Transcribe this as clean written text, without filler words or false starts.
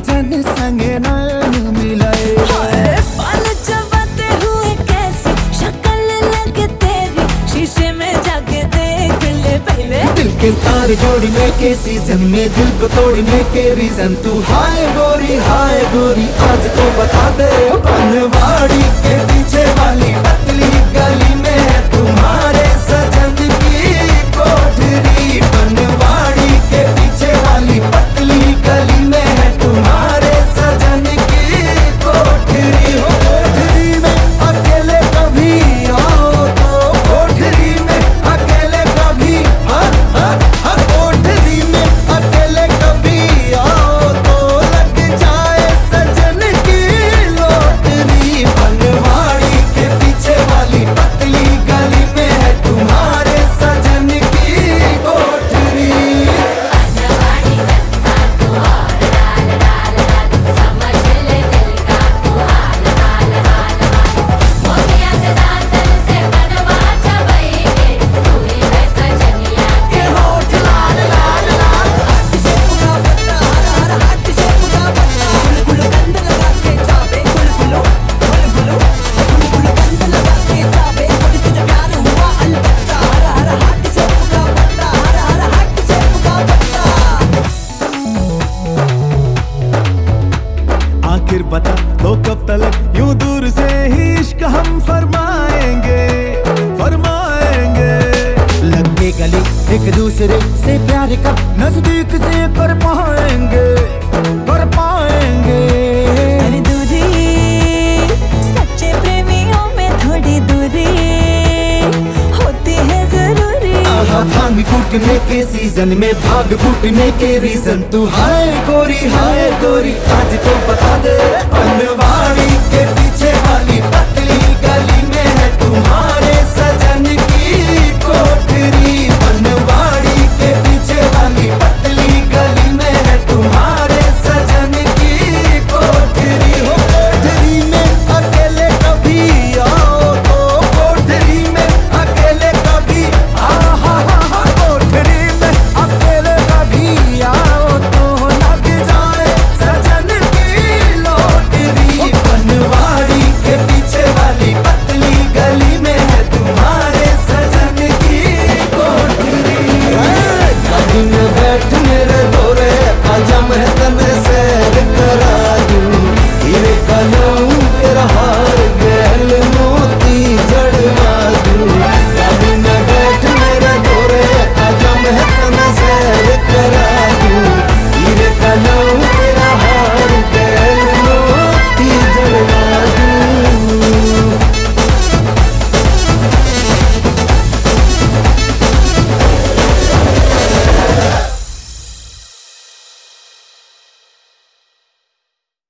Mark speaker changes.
Speaker 1: सजन संग नैन मिलाए।
Speaker 2: बाल चबाते हुए कैसे शक्ल लगे तेरी, शीशे में जाके देख ले पहले।
Speaker 1: दिल के तार जोड़ने के सीजन में दिल को तोड़ने के रीजन तू हाय गोरी आज तो बता दे। बनवाड़ी के पीछे वाली पतली गली में है तुम्हारे सजन की कोठरी। बनवाड़ी के पीछे वाली पतली गली में है तुम्हारे सजन की कोठरी। हो कोठरी में अकेले कभी आओ तो, कोठरी में अकेले कभी कोठरी में अकेले कभी आओ तो लग जाए सजन की लोटरी। बनवाड़ी के पीछे वाली पतली गली में है तुम्हारे सजन की कोठरी।
Speaker 2: बनवाड़ी का तू और लाल लाल लाल, समझ ले दिल का तू हाल हाल हाल हाल। मोतिया से दांतन से बनवा चबेंगे, तू ही है सजनिया के होठ लाल लाल लाल। हाथ से पूरा पत्ता हरा हरा, हाथ से पूरा पत्ता गुल गुल गंध लगा के जावे गुल गुलो गुल गुलो गुल गुल गंध लगा के जावे। मुझे तुझे प्यार हुआ अलबत्ता, हरा हरा हाथ से पूरा पत्ता हरा हरा हाथ से पूरा पत्ता।
Speaker 1: आखिर बता तो कब तलक यूं दूर से ही इश्क हम फरमाएंगे। लगे गले एक दूसरे से प्यार कब नजदीक से कर पाएंगे।
Speaker 2: अरे दूरी, सच्चे प्रेमियों में थोड़ी दूरी होती है जरूरी।
Speaker 1: भांग कूटने के सीजन में भाग फूटने के रीजन तू हाय गोरी आज तो बता दे। बनवाड़ी के पीछे वाली पतली गली में है तुम्हारा